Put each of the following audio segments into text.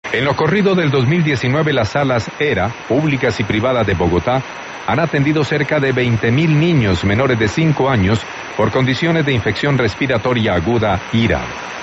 En lo corrido del 2019, las salas ERA, públicas y privadas de Bogotá, han atendido cerca de 20.000 niños menores de 5 años por condiciones de infección respiratoria aguda IRA.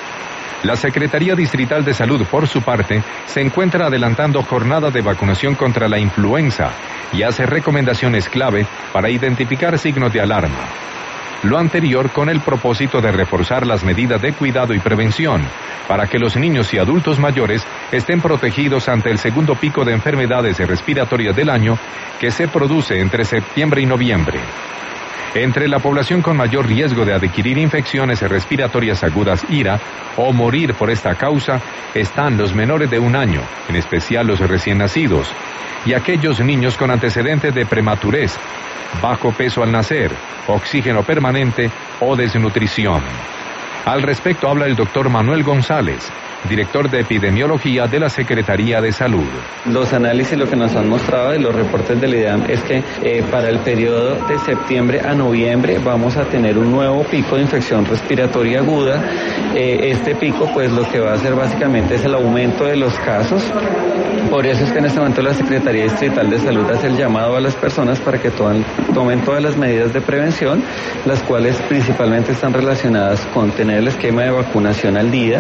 La Secretaría Distrital de Salud, por su parte, se encuentra adelantando jornadas de vacunación contra la influenza y hace recomendaciones clave para identificar signos de alarma. Lo anterior con el propósito de reforzar las medidas de cuidado y prevención para que los niños y adultos mayores estén protegidos ante el segundo pico de enfermedades respiratorias del año que se produce entre septiembre y noviembre. Entre la población con mayor riesgo de adquirir infecciones respiratorias agudas IRA o morir por esta causa están los menores de 1 año, en especial los recién nacidos, y aquellos niños con antecedentes de prematurez, bajo peso al nacer, oxígeno permanente o desnutrición. Al respecto habla el doctor Manuel González, director de epidemiología de la Secretaría de Salud. Los análisis lo que nos han mostrado de los reportes del IDEAM es que para el periodo de septiembre a noviembre vamos a tener un nuevo pico de infección respiratoria aguda. Este pico pues lo que va a hacer básicamente es el aumento de los casos. Por eso es que en este momento la Secretaría Distrital de Salud hace el llamado a las personas para que tomen todas las medidas de prevención, las cuales principalmente están relacionadas con tener el esquema de vacunación al día,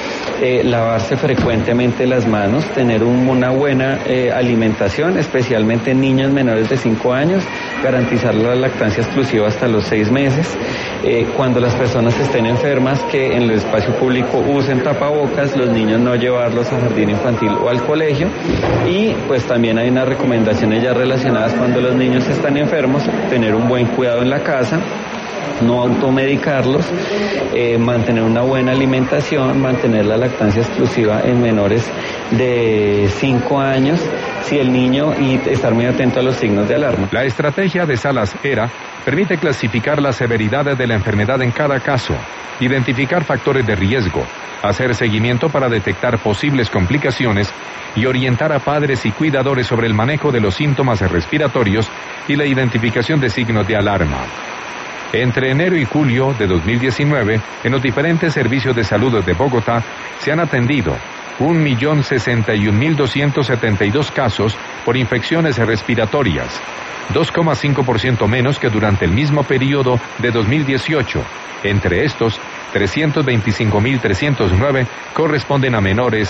lavarse frecuentemente las manos, tener una buena alimentación, especialmente en niños menores de 5 años, garantizar la lactancia exclusiva hasta los 6 meses. Cuando las personas estén enfermas, que en el espacio público usen tapabocas, los niños no llevarlos a jardín infantil o al colegio. Y pues también hay unas recomendaciones ya relacionadas cuando los niños están enfermos, tener un buen cuidado en la casa, no automedicarlos, mantener una buena alimentación, mantener la lactancia exclusiva en menores de 5 años, si el niño, y estar muy atento a los signos de alarma. La estrategia de salas ERA permite clasificar la severidad de la enfermedad en cada caso, identificar factores de riesgo, hacer seguimiento para detectar posibles complicaciones y orientar a padres y cuidadores sobre el manejo de los síntomas respiratorios y la identificación de signos de alarma. Entre enero y julio de 2019, en los diferentes servicios de salud de Bogotá, se han atendido 1.061.272 casos por infecciones respiratorias, 2,5% menos que durante el mismo periodo de 2018. Entre estos, 325.309 corresponden a menores